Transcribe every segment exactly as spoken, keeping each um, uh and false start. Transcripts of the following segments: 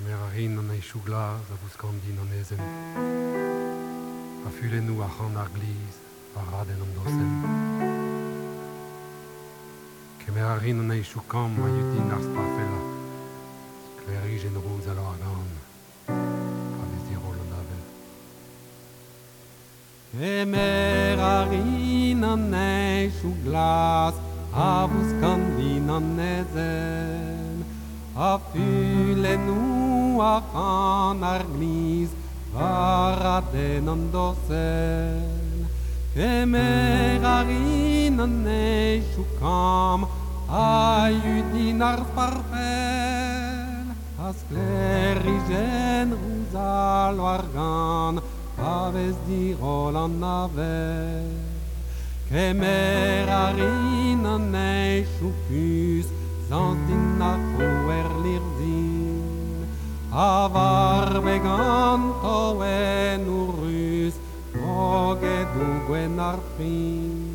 Kemerarin an ei chouglas a bouskantin an ezen. A fulennou a c'han ar gliz, a raden an dosen. Kemerarin an ei choukam a yudin ar spafella. Klerij en rouz a ar gant. A vez di rol an avel. Kemerarin an ei chouglas a bouskantin an ezen. A fulennou a c'han ar gliz, Varaden an dosen. Kemerarin an eichou kam, a yudin ar farfel. As klerigen rouzal war gant, a vez dirol an avel. Kemerarin an eichou pus, zantin a fouer lirzin. A varbe ganto en urus, moget u gwen ar fin.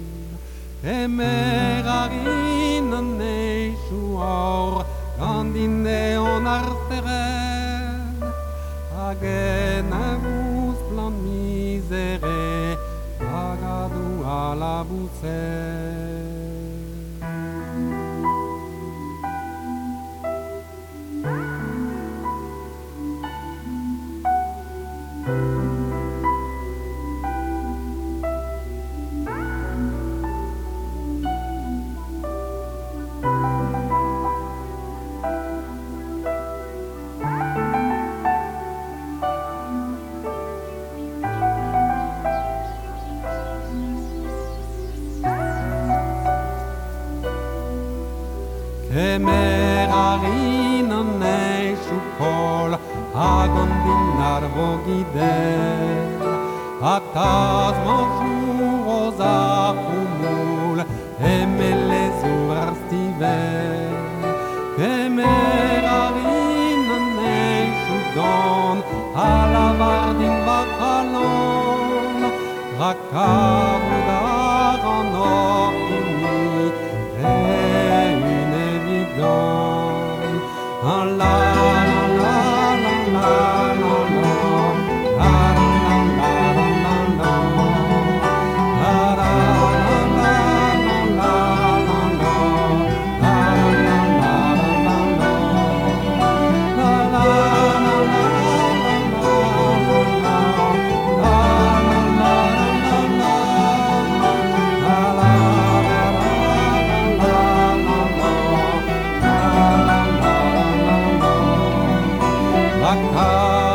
Kemerarin an eichou or, gandin eon ar steren. Hagen a gous plan misere, agadou a la boussel. Kemerarin an eichou kol, a gandin ar vogidel. A taz manchou oz a foumoul, emelezou ar stivel. Kemerarin an eichou don, a lavardin bakalan. Rakavout ar an orkini, une évidence. Ah la la la la la la la, ah la la la la la, ah la la la la la la, ah la la la la, ah la la la la la la la la.